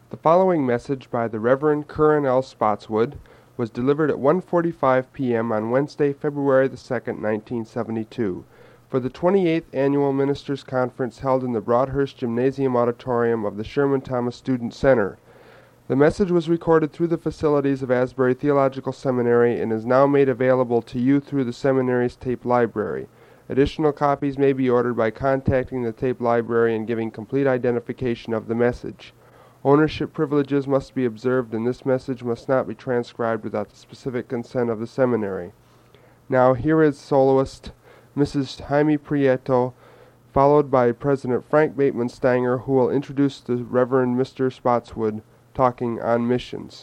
The following message by the Reverend Curran L. Spotswood was delivered at 1:45 p.m. on Wednesday, February the 2nd, 1972, for the 28th Annual Ministers' Conference held in the Broadhurst Gymnasium Auditorium of the Sherman Thomas Student Center. The message was recorded through the facilities of Asbury Theological Seminary and is now made available to you through the seminary's tape library. Additional copies may be ordered by contacting the tape library and giving complete identification of the message. Ownership privileges must be observed, and this message must not be transcribed without the specific consent of the seminary. Now, here is soloist Mrs. Jaime Prieto, followed by President Frank Bateman Stanger, who will introduce the Reverend Mr. Spotswood talking on missions.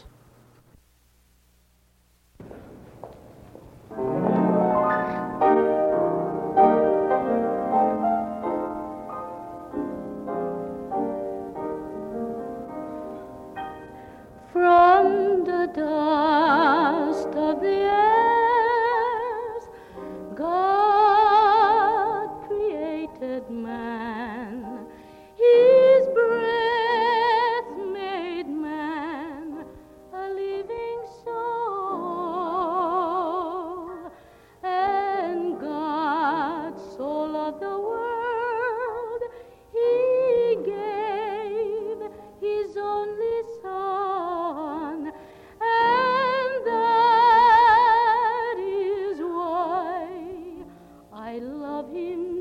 From the dust of the airs, God created man. His breath made man a living soul. And God so loved the world, He gave His only Son. And that is why I love Him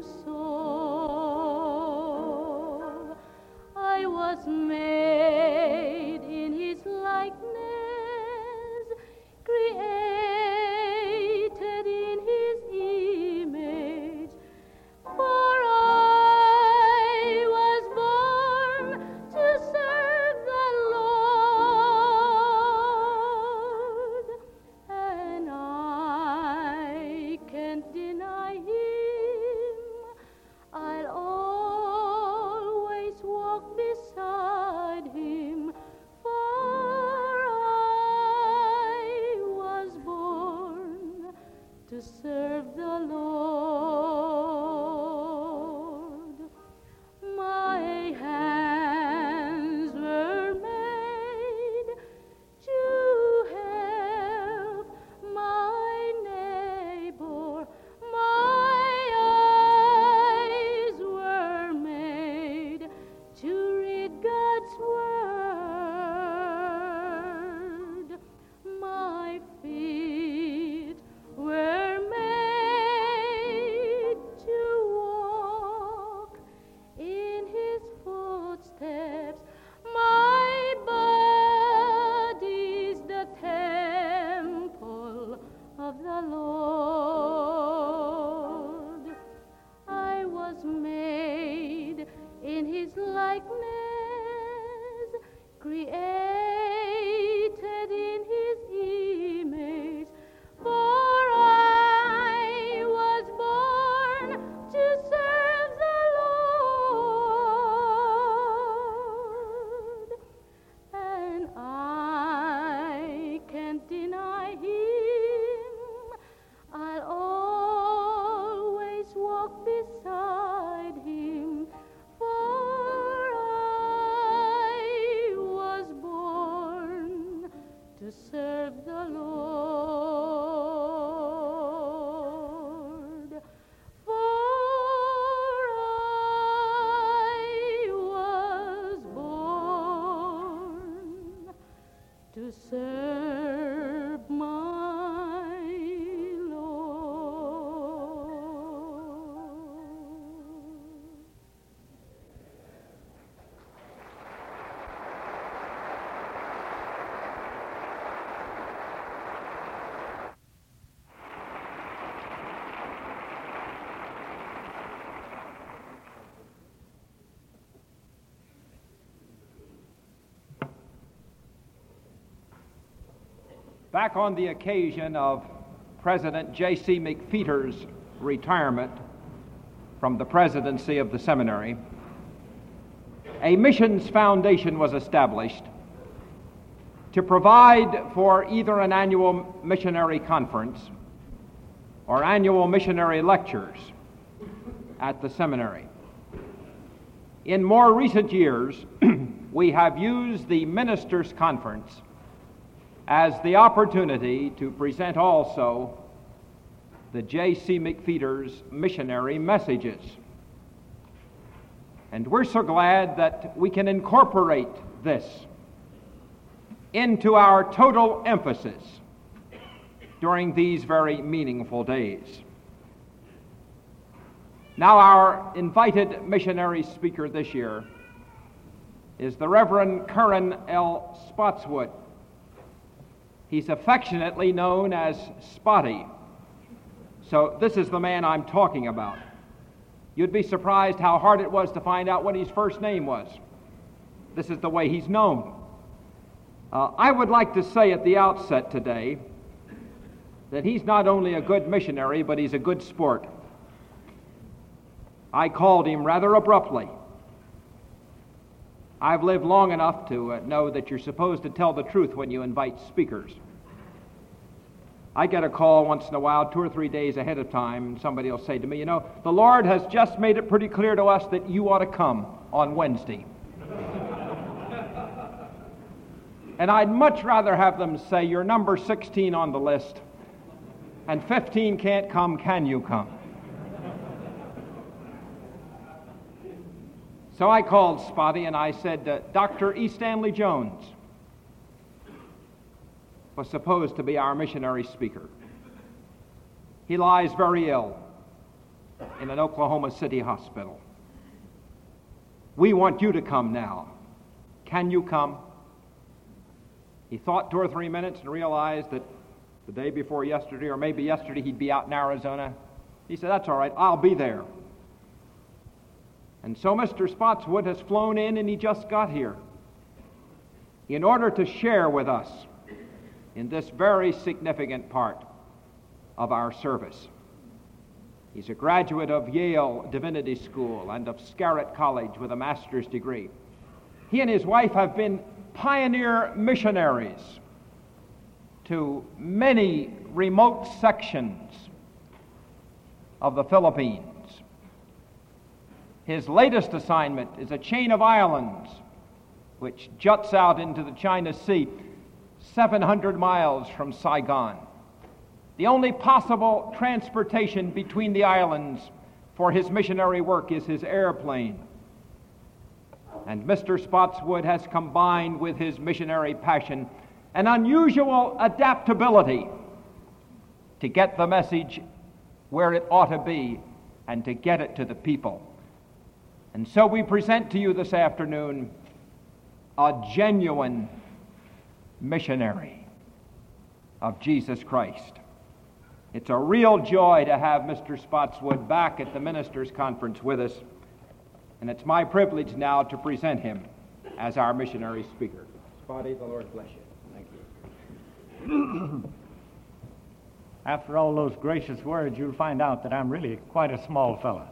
so. I was made in His likeness, created in His image, for I was born to serve the Lord, and I can't deny Him. I'll always walk beside Him, for I was born to serve the Lord. My hands were made to help my neighbor. My eyes were made to read God's word. My feet were made to walk in His footsteps. My body's the temple of the Lord. I was made in His likeness, created in His image, for I was born to serve the Lord, and I can't deny Him. I'll always walk beside Him, for I was born to serve the Lord. For I was born to serve my Lord. Back on the occasion of President J.C. McPheeters' retirement from the presidency of the seminary, a missions foundation was established to provide for either an annual missionary conference or annual missionary lectures at the seminary. In more recent years, we have used the Ministers' Conference as the opportunity to present also the J.C. McPheeters missionary messages. And we're so glad that we can incorporate this into our total emphasis during these very meaningful days. Now, our invited missionary speaker this year is the Reverend Curran L. Spotswood. He's affectionately known as Spotty. So this is the man I'm talking about. You'd be surprised how hard it was to find out what his first name was. This is the way he's known. I would like to say at the outset today that he's not only a good missionary, but he's a good sport. I called him rather abruptly. I've lived long enough to know that you're supposed to tell the truth when you invite speakers. I get a call once in a while, 2 or 3 days ahead of time, and somebody will say to me, the Lord has just made it pretty clear to us that you ought to come on Wednesday. And I'd much rather have them say, you're number 16 on the list, and 15 can't come, can you come? So I called Spotty and I said, Dr. E. Stanley Jones was supposed to be our missionary speaker. He lies very ill in an Oklahoma City hospital. We want you to come now. Can you come? He thought 2 or 3 minutes and realized that the day before yesterday, or maybe yesterday, he'd be out in Arizona. He said, that's all right, I'll be there. And so Mr. Spotswood has flown in, and he just got here in order to share with us in this very significant part of our service. He's a graduate of Yale Divinity School and of Scarlett College with a master's degree. He and his wife have been pioneer missionaries to many remote sections of the Philippines. His latest assignment is a chain of islands which juts out into the China Sea 700 miles from Saigon. The only possible transportation between the islands for his missionary work is his airplane. And Mr. Spotswood has combined with his missionary passion an unusual adaptability to get the message where it ought to be and to get it to the people. And so we present to you this afternoon a genuine missionary of Jesus Christ. It's a real joy to have Mr. Spotswood back at the Ministers' Conference with us, and it's my privilege now to present him as our missionary speaker. Spotty, the Lord bless you. Thank you. After all those gracious words, you'll find out that I'm really quite a small fella.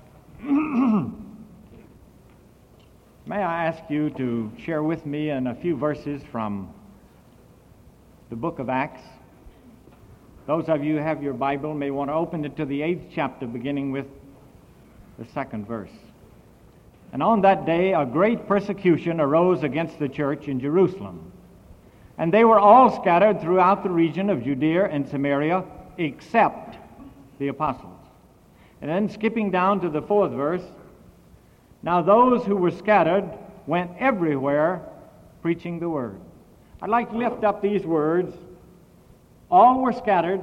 May I ask you to share with me in a few verses from the book of Acts? Those of you who have your Bible may want to open it to the 8th chapter, beginning with the 2nd verse. And on that day a great persecution arose against the church in Jerusalem. And they were all scattered throughout the region of Judea and Samaria, except the apostles. And then skipping down to the 4th verse, now those who were scattered went everywhere preaching the word. I'd like to lift up these words. All were scattered.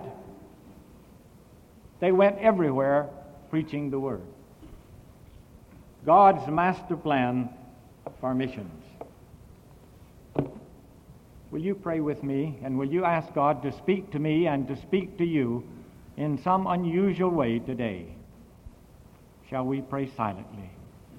They went everywhere preaching the word. God's master plan for missions. Will you pray with me, and will you ask God to speak to me and to speak to you in some unusual way today? Shall we pray silently?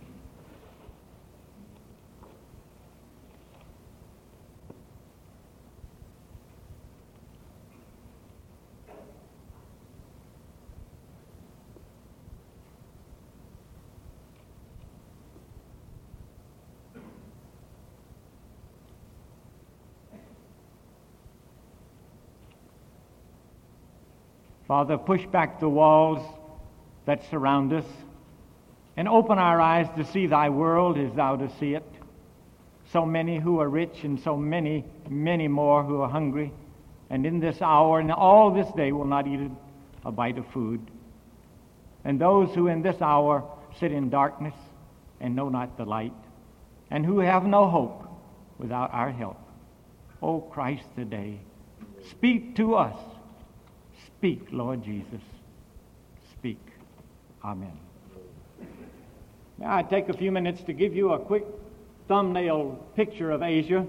Father, push back the walls that surround us and open our eyes to see thy world as thou dost see it. So many who are rich and so many, many more who are hungry. And in this hour and all this day will not eat a bite of food. And those who in this hour sit in darkness and know not the light, and who have no hope without our help. O Christ, today, speak to us. Speak, Lord Jesus. Speak. Amen. Now I take a few minutes to give you a quick thumbnail picture of Asia.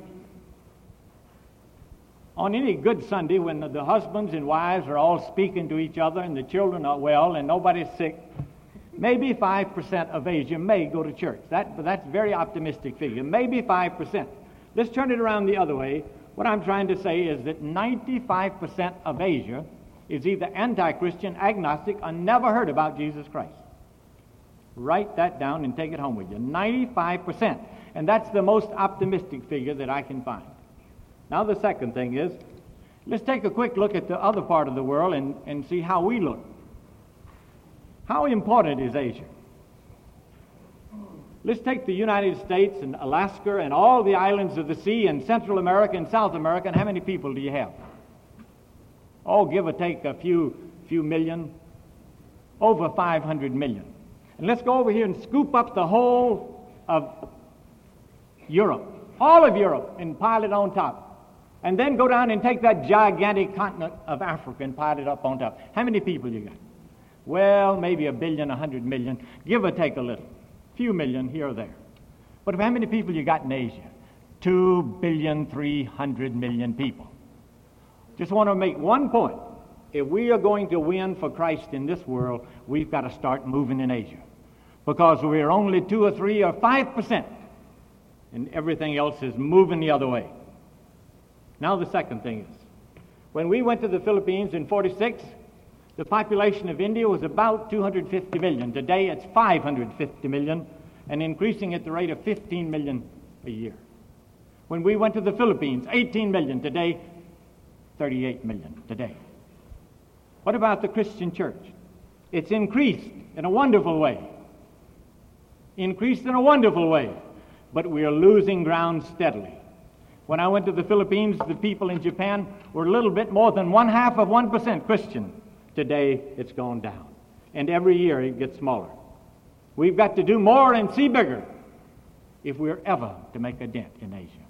On any good Sunday, when the husbands and wives are all speaking to each other and the children are well and nobody's sick, maybe 5% of Asia may go to church. That's a very optimistic figure. Maybe 5%. Let's turn it around the other way. What I'm trying to say is that 95% of Asia is either anti-Christian, agnostic, or never heard about Jesus Christ. Write that down and take it home with you. 95%. And that's the most optimistic figure that I can find. Now the second thing is, let's take a quick look at the other part of the world and see how we look. How important is Asia? Let's take the United States and Alaska and all the islands of the sea and Central America and South America, and how many people do you have? Oh, give or take a few million, over 500 million. And let's go over here and scoop up the whole of Europe, all of Europe, and pile it on top. And then go down and take that gigantic continent of Africa and pile it up on top. How many people you got? Well, maybe 1 billion, 100 million, give or take a little. Few million here or there. But how many people you got in Asia? 2,300,000,000 people. Just want to make one point. If we are going to win for Christ in this world, we've got to start moving in Asia. Because we're only 2 or 3 or 5%. And everything else is moving the other way. Now the second thing is, when we went to the Philippines in 46, the population of India was about 250 million. Today it's 550 million and increasing at the rate of 15 million a year. When we went to the Philippines, 18 million. Today, 38 million today. What about the Christian church? It's increased in a wonderful way. Increased in a wonderful way. But we are losing ground steadily. When I went to the Philippines, the people in Japan were a little bit more than 0.5% Christian. Today, it's gone down. And every year, it gets smaller. We've got to do more and see bigger if we're ever to make a dent in Asia.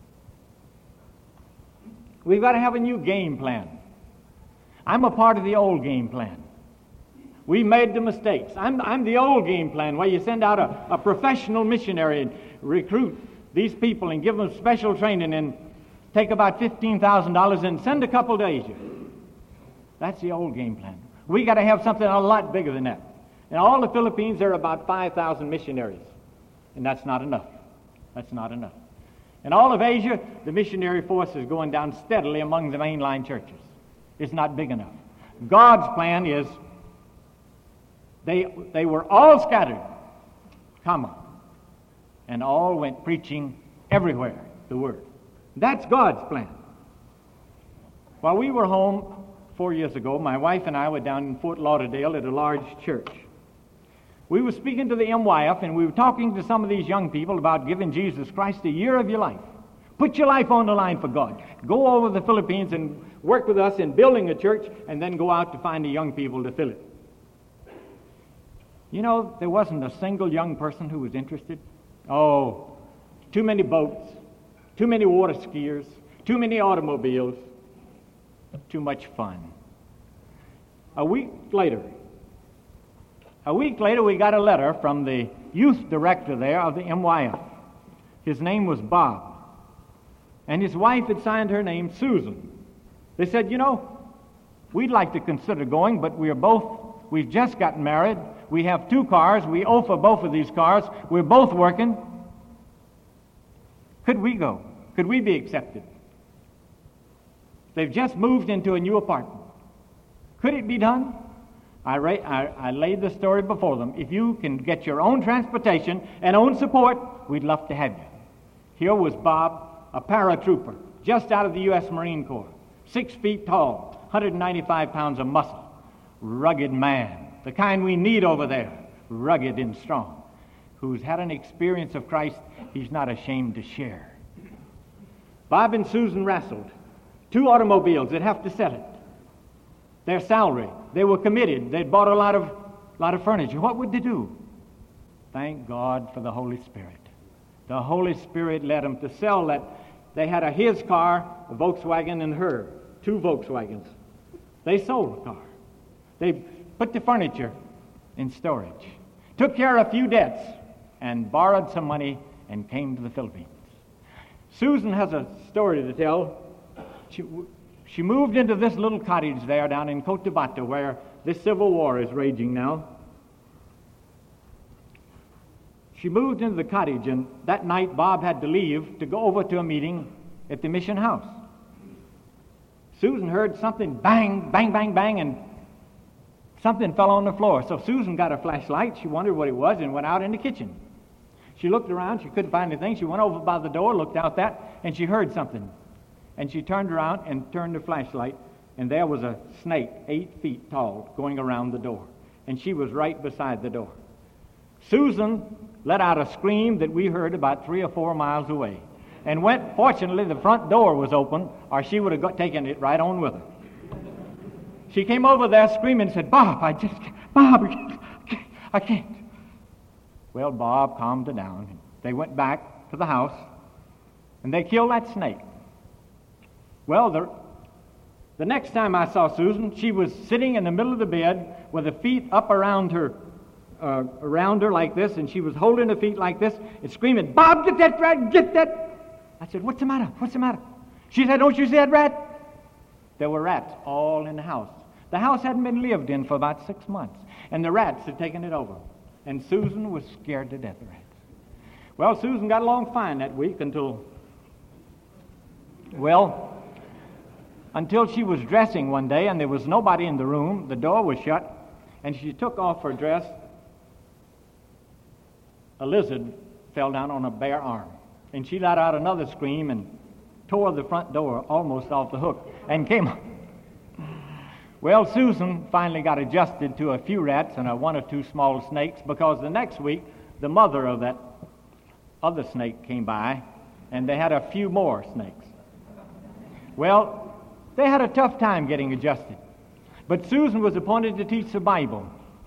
We've got to have a new game plan. I'm a part of the old game plan. We made the mistakes. I'm the old game plan where you send out a professional missionary and recruit these people and give them special training and take about $15,000 and send a couple to Asia. That's the old game plan. We got to have something a lot bigger than that. In all the Philippines, there are about 5,000 missionaries, and that's not enough. That's not enough. In all of Asia, the missionary force is going down steadily among the mainline churches. It's not big enough. God's plan is they were all scattered, and all went preaching everywhere the word. That's God's plan. While we were home 4 years ago, my wife and I were down in Fort Lauderdale at a large church. We were speaking to the MYF, and we were talking to some of these young people about giving Jesus Christ a year of your life. Put your life on the line for God. Go over the Philippines and work with us in building a church, and then go out to find the young people to fill it. You know, there wasn't a single young person who was interested. Oh, too many boats, too many water skiers, too many automobiles, too much fun. A week later, we got a letter from the youth director there of the MYF. His name was Bob, and his wife had signed her name Susan. They said, you know, we'd like to consider going, but we've just gotten married. We have 2 cars. We owe for both of these cars. We're both working. Could we go? Could we be accepted? They've just moved into a new apartment. Could it be done? I laid the story before them. If you can get your own transportation and own support, we'd love to have you. Here was Bob, a paratrooper, just out of the U.S. Marine Corps, 6 feet tall, 195 pounds of muscle, rugged man, the kind we need over there, rugged and strong, who's had an experience of Christ he's not ashamed to share. Bob and Susan wrestled. 2 automobiles, they'd have to sell it. Their salary, they were committed. They'd bought a lot of furniture. What would they do? Thank God for the Holy Spirit. The Holy Spirit led them to sell that. They had his car, a Volkswagen, and her, 2 Volkswagens. They sold the car. They put the furniture in storage, took care of a few debts, and borrowed some money and came to the Philippines. Susan has a story to tell. She moved into this little cottage there down in Cotabato where this civil war is raging now. She moved into the cottage, and that night Bob had to leave to go over to a meeting at the mission house. Susan heard something bang, bang, bang, bang, and something fell on the floor. So Susan got a flashlight. She wondered what it was and went out in the kitchen. She looked around. She couldn't find anything. She went over by the door, looked out that, and she heard something. And she turned around and turned the flashlight, and there was a snake 8 feet tall going around the door. And she was right beside the door. Susan let out a scream that we heard about 3 or 4 miles away and went. Fortunately, the front door was open, or she would have taken it right on with her. She came over there screaming and said, Bob, I can't. Well, Bob calmed her down. They went back to the house, and they killed that snake. Well, the next time I saw Susan, she was sitting in the middle of the bed with her feet up around her like this, and she was holding her feet like this and screaming, Bob, get that rat, get that. I said, what's the matter? What's the matter? She said, don't you see that rat? There were rats all in the house. The house hadn't been lived in for about 6 months, and the rats had taken it over. And Susan was scared to death of rats. Well, Susan got along fine that week until she was dressing one day, and there was nobody in the room. The door was shut, and she took off her dress. A lizard fell down on her bare arm, and she let out another scream and tore the front door almost off the hook and came up. Well, Susan finally got adjusted to a few rats and 1 or 2 small snakes, because the next week the mother of that other snake came by, and they had a few more snakes. Well, they had a tough time getting adjusted. But Susan was appointed to teach the Bible.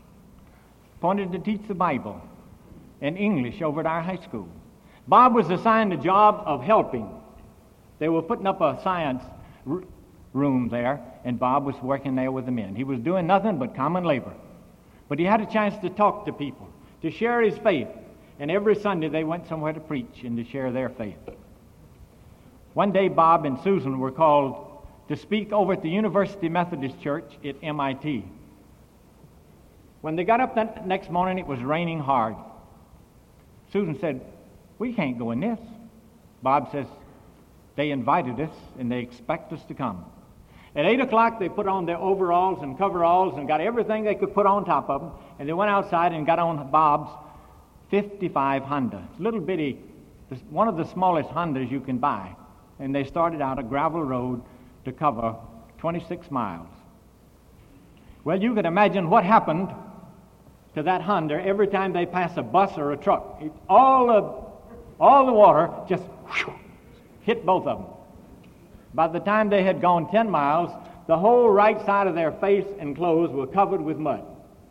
In English over at our high school. Bob was assigned the job of helping. They were putting up a science room there, and Bob was working there with the men. He was doing nothing but common labor. But he had a chance to talk to people, to share his faith. And every Sunday they went somewhere to preach and to share their faith. One day Bob and Susan were called to speak over at the University Methodist Church at MIT. When they got up that next morning, it was raining hard. Susan said, we can't go in this. Bob says, they invited us and they expect us to come. At 8 o'clock, they put on their overalls and coveralls and got everything they could put on top of them, and they went outside and got on Bob's 55 Honda. Little bitty, one of the smallest Hondas you can buy. And they started out a gravel road to cover 26 miles. Well, you can imagine what happened to that Honda every time they pass a bus or a truck. All the water just hit both of them. By the time they had gone 10 miles, the whole right side of their face and clothes were covered with mud.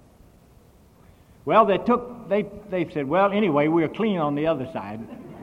Well, they said, well, anyway, we're clean on the other side.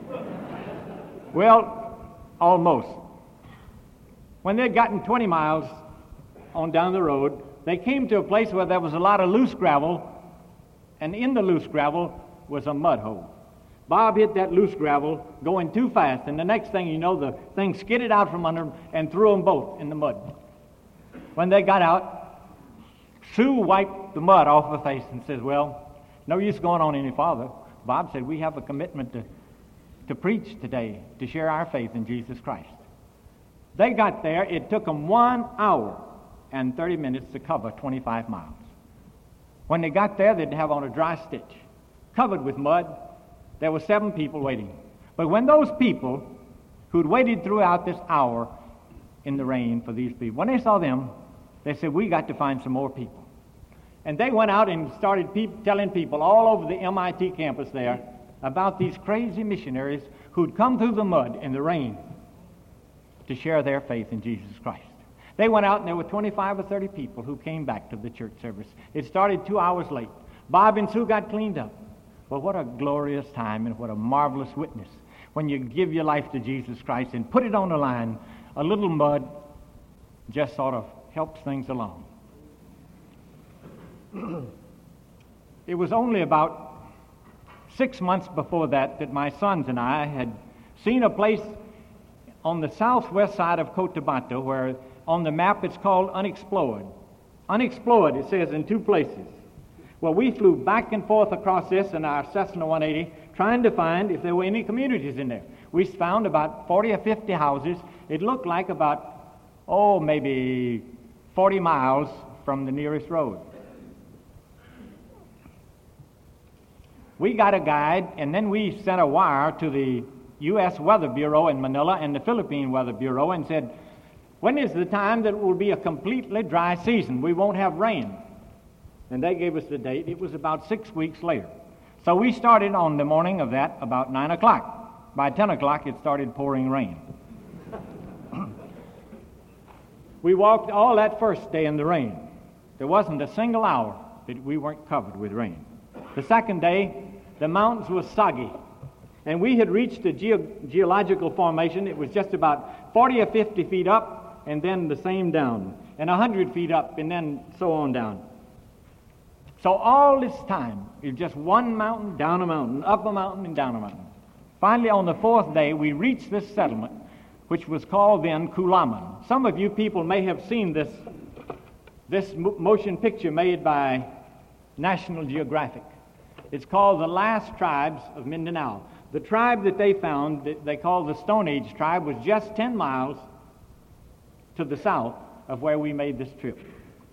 Well, almost. When they'd gotten 20 miles on down the road, they came to a place where there was a lot of loose gravel, and in the loose gravel was a mud hole. Bob hit that loose gravel going too fast, and the next thing you know, the thing skidded out from under him and threw them both in the mud. When they got out, Sue wiped the mud off her face and says, well, no use going on any farther. Bob said, we have a commitment to preach today, to share our faith in Jesus Christ. They got there. It took them 1 hour and 30 minutes to cover 25 miles. When they got there, they'd have on a dry stitch, covered with mud. There were 7 people waiting. But when those people who'd waited throughout this hour in the rain for these people, when they saw them, they said, we got to find some more people. And they went out and started telling people all over the MIT campus there about these crazy missionaries who'd come through the mud and the rain to share their faith in Jesus Christ. They went out and there were 25 or 30 people who came back to the church service. It started 2 hours late. Bob and Sue got cleaned up. Well, what a glorious time and what a marvelous witness. When you give your life to Jesus Christ and put it on the line, a little mud just sort of helps things along. It was only about 6 months before that my sons and I had seen a place on the southwest side of Cotabato where on the map it's called Unexplored. Unexplored, it says, in 2 places. Well, we flew back and forth across this in our Cessna 180 trying to find if there were any communities in there. We found about 40 or 50 houses. It looked like about, maybe 40 miles from the nearest road. We got a guide, and then we sent a wire to the U.S. Weather Bureau in Manila and the Philippine Weather Bureau and said, when is the time that it will be a completely dry season? We won't have rain. And they gave us the date. It was about 6 weeks later. So we started on the morning of that about 9 o'clock. By 10 o'clock, it started pouring rain. We walked all that first day in the rain. There wasn't a single hour that we weren't covered with rain. The second day, the mountains were soggy. And we had reached a geological formation. It was just about 40 or 50 feet up, and then the same down. And 100 feet up, and then so on down. So all this time, it was just one mountain, down a mountain, up a mountain, and down a mountain. Finally, on the 4th day, we reached this settlement, which was called then Kulaman. Some of you people may have seen this motion picture made by National Geographic. It's called The Last Tribes of Mindanao. The tribe that they found, that they called the Stone Age tribe, was just 10 miles to the south of where we made this trip.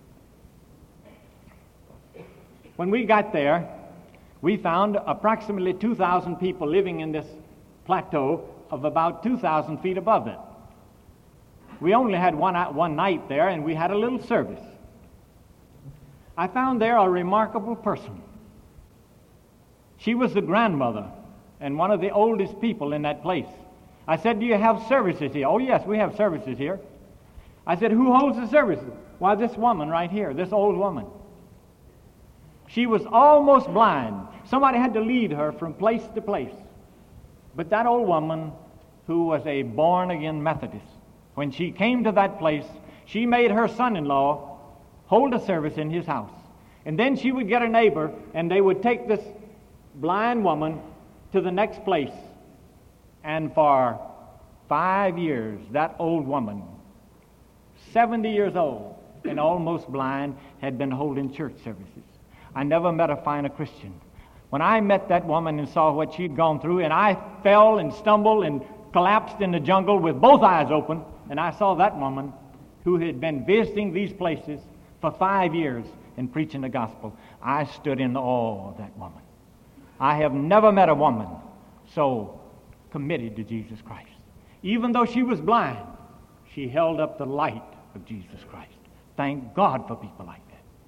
When we got there, we found approximately 2,000 people living in this plateau of about 2,000 feet above it. We only had one night there, and we had a little service. I found there a remarkable person. She was the grandmother and one of the oldest people in that place. I said, do you have services here? Oh, yes, we have services here. I said, who holds the services? Why, this woman right here, this old woman. She was almost blind. Somebody had to lead her from place to place. But that old woman, who was a born-again Methodist, when she came to that place, she made her son-in-law hold a service in his house. And then she would get a neighbor, and they would take this blind woman to the next place. And for 5 years, that old woman, 70 years old and almost blind, had been holding church services. I never met a finer Christian. When I met that woman and saw what she'd gone through, and I fell and stumbled and collapsed in the jungle with both eyes open, and I saw that woman who had been visiting these places for 5 years and preaching the gospel, I stood in awe of that woman. I have never met a woman so committed to Jesus Christ. Even though she was blind, she held up the light of Jesus Christ. Thank God for people like that.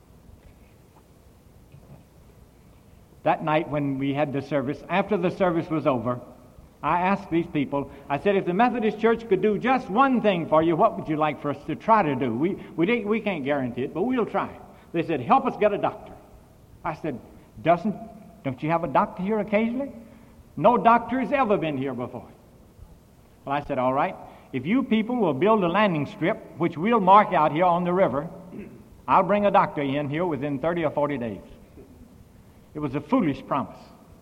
That night when we had the service, after the service was over, I asked these people, I said, if the Methodist Church could do just one thing for you, what would you like for us to try to do? We can't guarantee it, but we'll try. They said, help us get a doctor. I said, don't you have a doctor here occasionally? No doctor has ever been here before. Well, I said, all right, if you people will build a landing strip, which we'll mark out here on the river, I'll bring a doctor in here within 30 or 40 days. It was a foolish promise.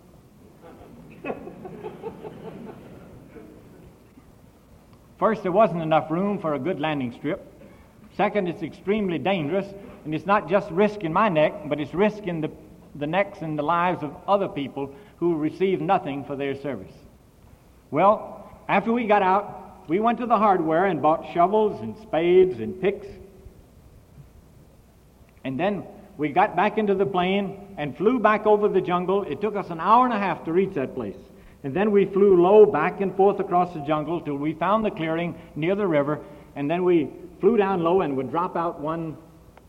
First, there wasn't enough room for a good landing strip. Second, it's extremely dangerous, and it's not just risking my neck, but it's risking the necks and the lives of other people who receive nothing for their service. Well, after we got out, we went to the hardware and bought shovels and spades and picks. And then we got back into the plane and flew back over the jungle. It took us an hour and a half to reach that place. And then we flew low back and forth across the jungle till we found the clearing near the river. And then we flew down low and would drop out one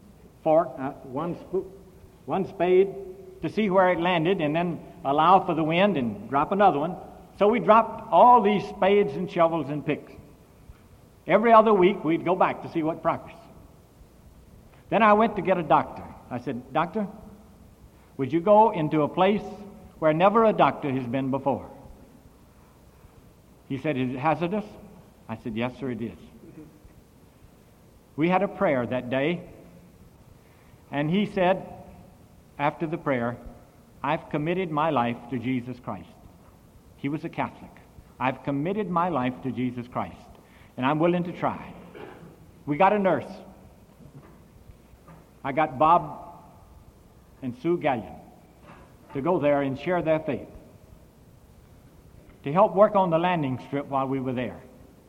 spade to see where it landed, and then allow for the wind and drop another one. So we dropped all these spades and shovels and picks. Every other week, we'd go back to see what progress. Then I went to get a doctor. I said, "Doctor, would you go into a place where never a doctor has been before?" He said, "Is it hazardous?" I said, "Yes, sir, it is." We had a prayer that day, and he said, after the prayer, "I've committed my life to Jesus Christ." He was a Catholic. "I've committed my life to Jesus Christ, and I'm willing to try." We got a nurse. I got Bob and Sue Gallion to go there and share their faith, to help work on the landing strip while we were there.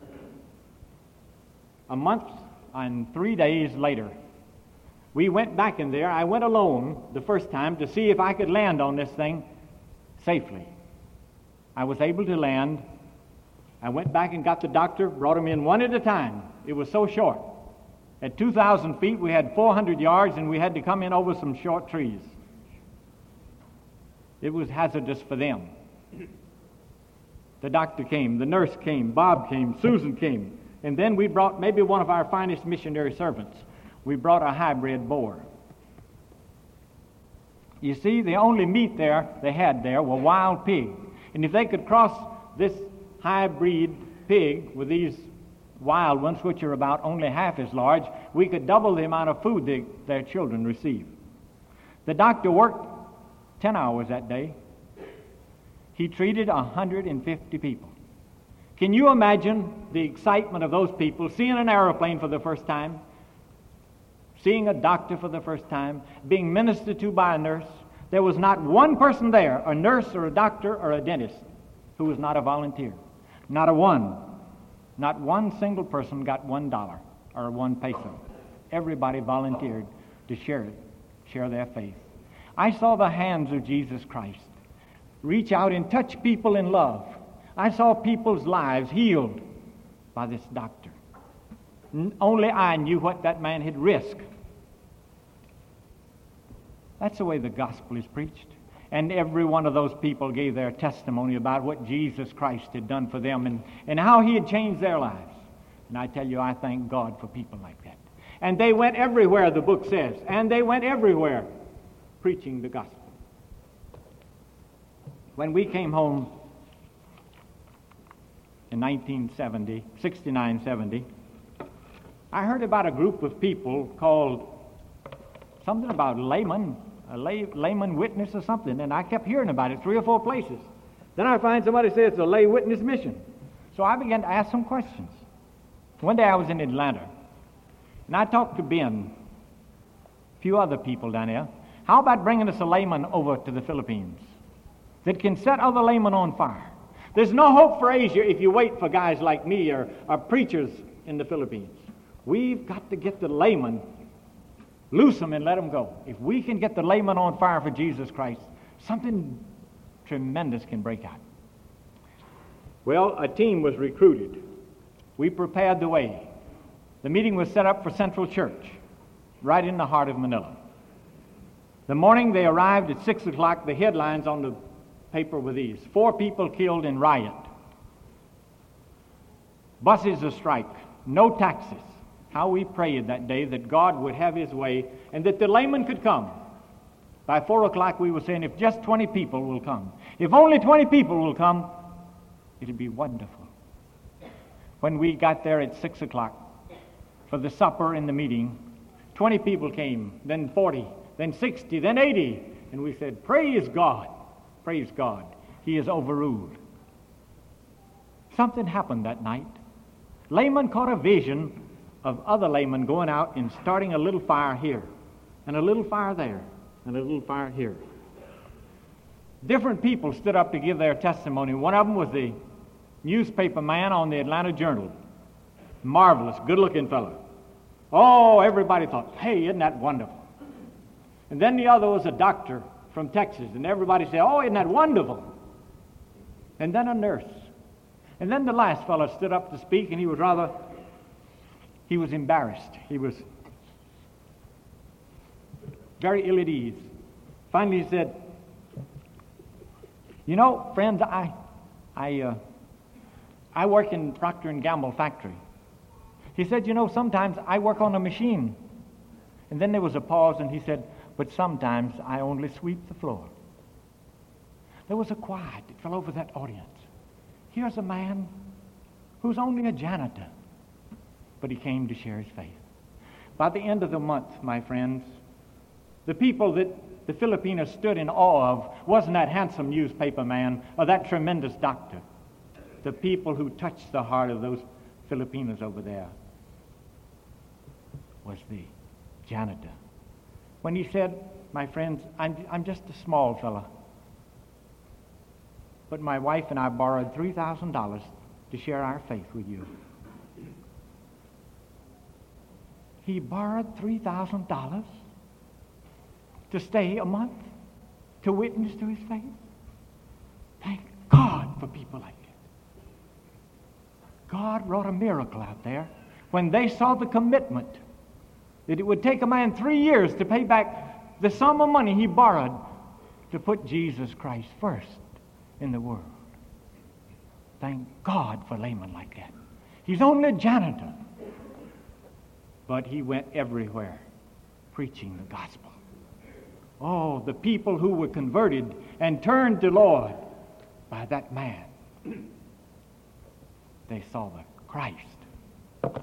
A month and 3 days later, we went back in there. I went alone the first time to see if I could land on this thing safely. I was able to land. I went back and got the doctor, brought him in one at a time. It was so short. At 2,000 feet, we had 400 yards, and we had to come in over some short trees. It was hazardous for them. The doctor came, the nurse came, Bob came, Susan came, and then we brought maybe one of our finest missionary servants. We brought a hybrid boar. You see, the only meat they had there were wild pig. And if they could cross this hybrid pig with these wild ones, which are about only half as large, we could double the amount of food their children receive. The doctor worked 10 hours that day. He treated 150 people. Can you imagine the excitement of those people seeing an airplane for the first time, seeing a doctor for the first time, being ministered to by a nurse? There was not one person there, a nurse or a doctor or a dentist, who was not a volunteer. Not a one. Not one single person got $1 or 1 peso. Everybody volunteered to share their faith. I saw the hands of Jesus Christ reach out and touch people in love. I saw people's lives healed by this doctor. Only I knew what that man had risked. That's the way the gospel is preached. And every one of those people gave their testimony about what Jesus Christ had done for them and how he had changed their lives. And I tell you, I thank God for people like that. And they went everywhere, the book says. And they went everywhere preaching the gospel. When we came home in 69-70, I heard about a group of people called something about layman, a layman witness or something, and I kept hearing about it 3 or 4 places. Then I find somebody say it's a lay witness mission. So I began to ask some questions. One day I was in Atlanta, and I talked to Ben, a few other people down there. How about bringing us a layman over to the Philippines that can set other laymen on fire? There's no hope for Asia if you wait for guys like me or preachers in the Philippines. We've got to get the layman, loose them and let them go. If we can get the layman on fire for Jesus Christ, something tremendous can break out. Well, a team was recruited. We prepared the way. The meeting was set up for Central Church, right in the heart of Manila. The morning they arrived at 6 o'clock, the headlines on the paper were these: 4 people killed in riot. Buses a strike. No taxis. How we prayed that day that God would have his way and that the layman could come. By 4 o'clock we were saying, if just 20 people will come, if only 20 people will come, it'll be wonderful. When we got there at 6 o'clock for the supper and the meeting, 20 people came, then 40, then 60, then 80. And we said, praise God, praise God. He is overruled. Something happened that night. Layman caught a vision of other laymen going out and starting a little fire here, and a little fire there, and a little fire here. Different people stood up to give their testimony. One of them was the newspaper man on the Atlanta Journal. Marvelous, good-looking fellow. Oh, everybody thought, hey, isn't that wonderful? And then the other was a doctor from Texas, and everybody said, oh, isn't that wonderful? And then a nurse. And then the last fellow stood up to speak, and he was embarrassed. He was very ill at ease. Finally he said, you know, friends, I work in Procter & Gamble factory. He said, you know, sometimes I work on a machine. And then there was a pause, and he said, but sometimes I only sweep the floor. There was a quiet that fell over that audience. Here's a man who's only a janitor, but he came to share his faith. By the end of the month, my friends, the people that the Filipinos stood in awe of wasn't that handsome newspaper man or that tremendous doctor. The people who touched the heart of those Filipinos over there was the janitor. When he said, my friends, I'm just a small fella, but my wife and I borrowed $3,000 to share our faith with you. He borrowed $3,000 to stay a month, to witness to his faith. Thank God for people like that. God wrought a miracle out there when they saw the commitment that it would take a man 3 years to pay back the sum of money he borrowed to put Jesus Christ first in the world. Thank God for laymen like that. He's only a janitor, but he went everywhere preaching the gospel. Oh, the people who were converted and turned to Lord by that man. They saw the Christ.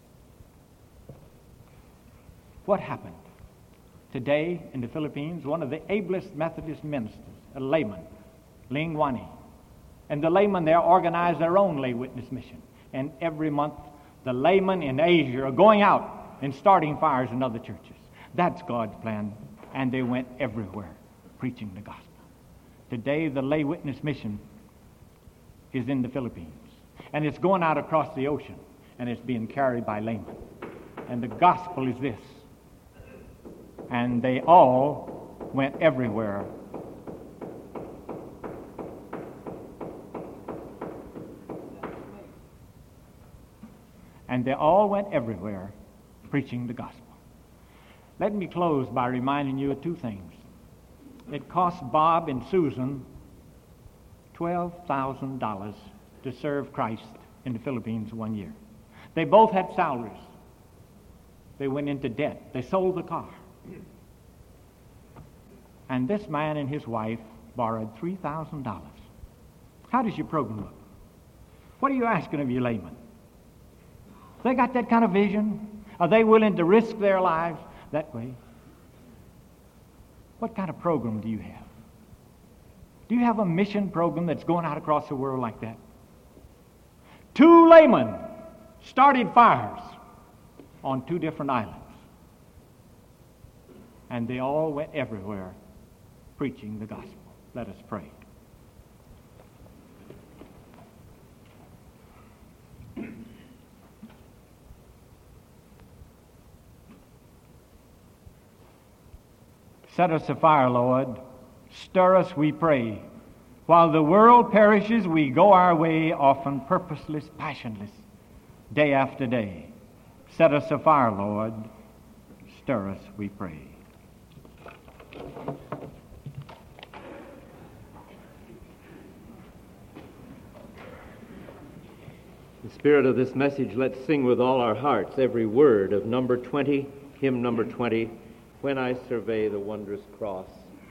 What happened? Today in the Philippines, one of the ablest Methodist ministers, a layman, Ling Wani, and the laymen there organize their own lay witness mission. And every month, the laymen in Asia are going out and starting fires in other churches. That's God's plan. And they went everywhere preaching the gospel. Today, the lay witness mission is in the Philippines. And it's going out across the ocean. And it's being carried by laymen. And the gospel is this. And they all went everywhere. And they all went everywhere preaching the gospel. Let me close by reminding you of two things. It cost Bob and Susan $12,000 to serve Christ in the Philippines 1 year. They both had salaries. They went into debt. They sold the car. And this man and his wife borrowed $3,000. How does your program look? What are you asking of your laymen? They got that kind of vision? Are they willing to risk their lives that way? What kind of program do you have? Do you have a mission program that's going out across the world like that? 2 laymen started fires on 2 different islands. And they all went everywhere preaching the gospel. Let us pray. Set us afire, Lord. Stir us, we pray. While the world perishes, we go our way, often purposeless, passionless, day after day. Set us afire, Lord. Stir us, we pray. The spirit of this message, let's sing with all our hearts every word of number 20, hymn number 20, When I Survey the Wondrous Cross.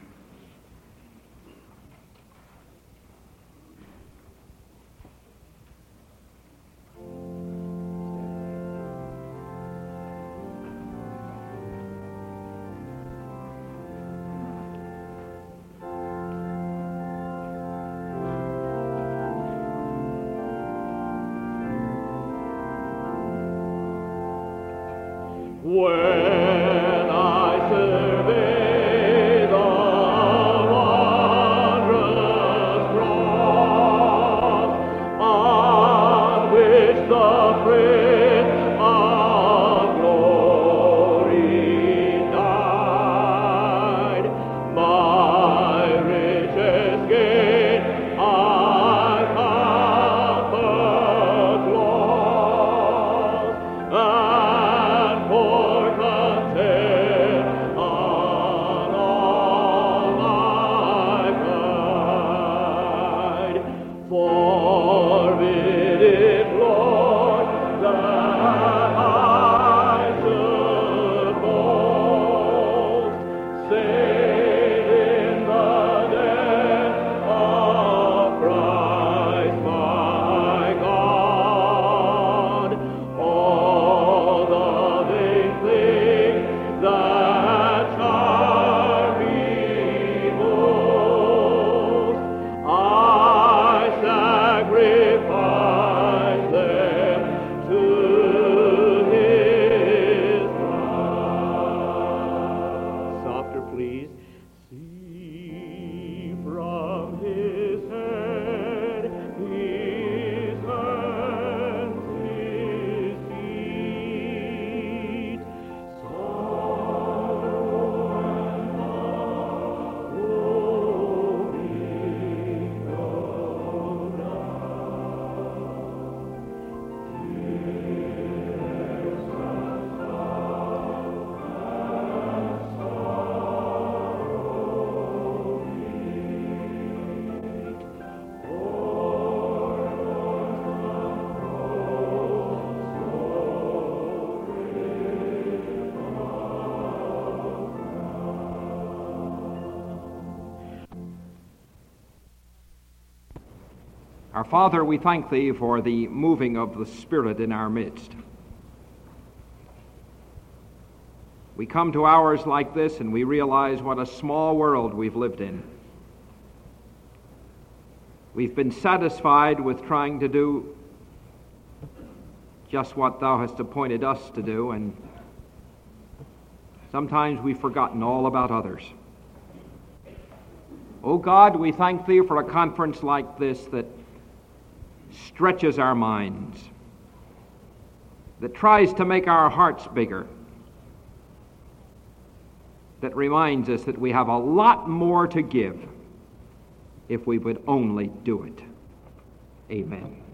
When I survey the wondrous cross on which the Prince of Glory died, my richest gain I count the loss, and for content on all my pride, forbid it, Lord, Our Father, we thank Thee for the moving of the Spirit in our midst. We come to hours like this and we realize what a small world we've lived in. We've been satisfied with trying to do just what Thou hast appointed us to do, and sometimes we've forgotten all about others. Oh God, we thank Thee for a conference like this that stretches our minds, that tries to make our hearts bigger, that reminds us that we have a lot more to give if we would only do it. Amen.